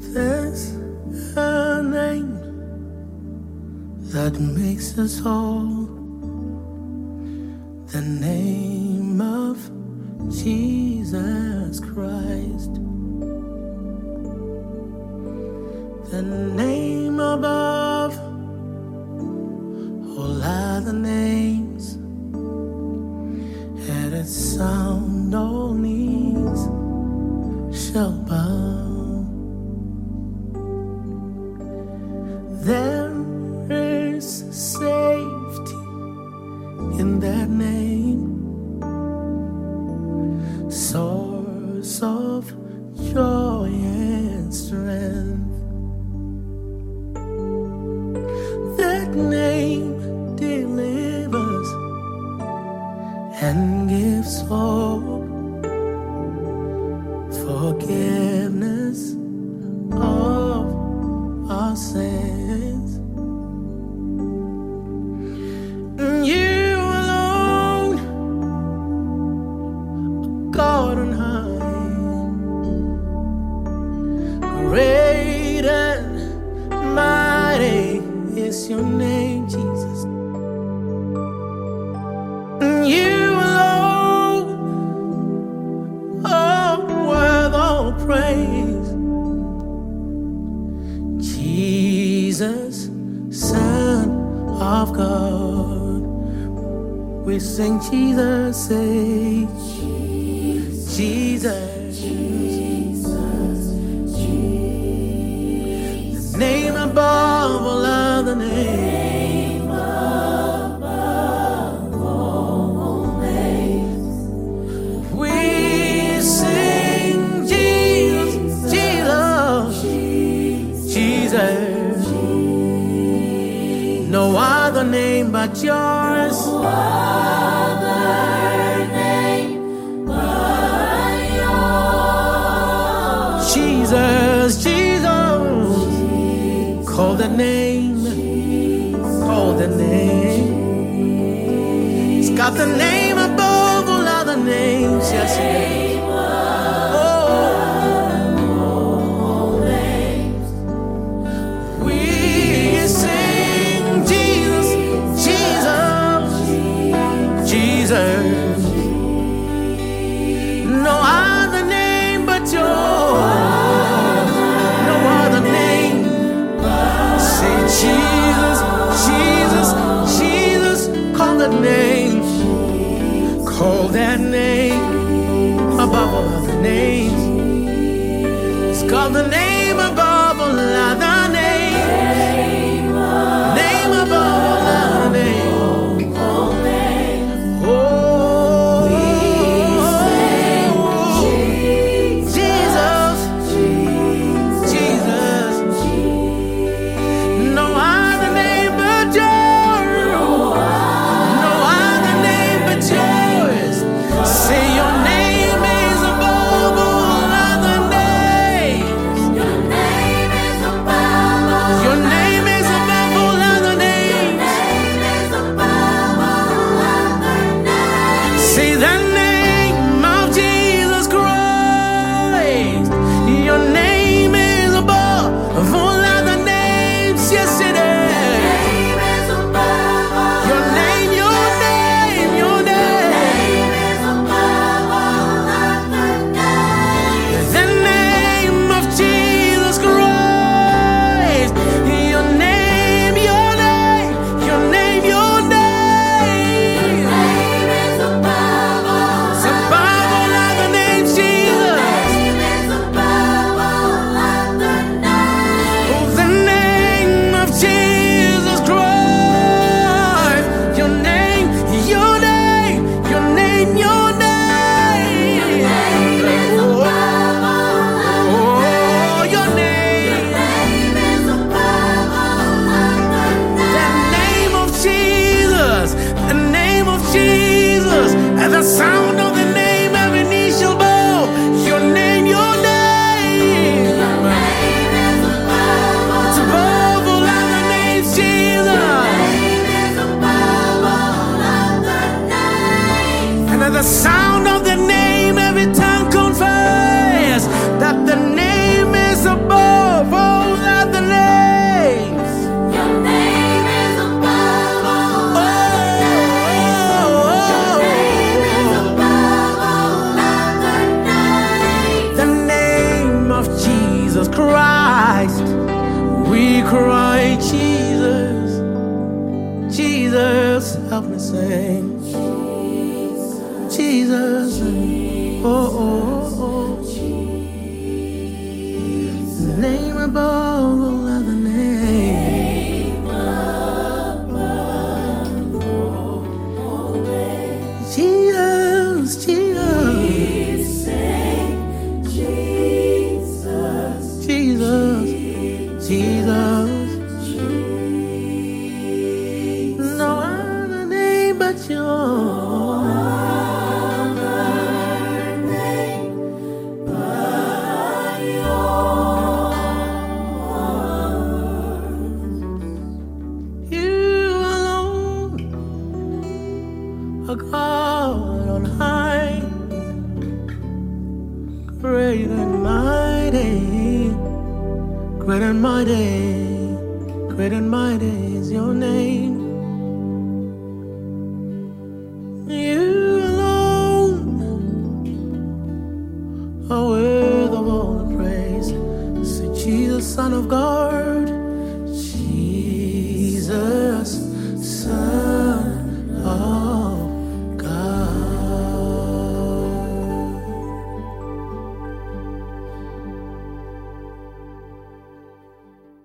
There's a name that makes us whole, the name of Jesus Christ, the name above all other names, at its sound all knees shall bow. There is safety in that name, source of joy and strength. That name delivers and gives hope, forgiveness of our sins. You alone, God on high, great and mighty is your name, Jesus. You alone, worth all praise. Jesus, Son of God, we sing Jesus, say Jesus, the name above all other names. We sing Jesus, Jesus, Jesus. No other name but yours. No other name but yours. Jesus, Jesus. Call the name. Call the name. It's got the name above all other names. Yes, it is. No other name but yours. No other name. Say Jesus, Jesus, Jesus. Call that name. Call that name above all other names. It's called the name above all other names. Name above all other names. Your name is above all other names. Jesus Christ. We cry, Jesus, Jesus, help me sing. Jesus, oh, oh, oh. The name above all other names. Jesus, Jesus, Jesus, Jesus. No other name but yours. A God on high, great and mighty, great and mighty, great and mighty is your name.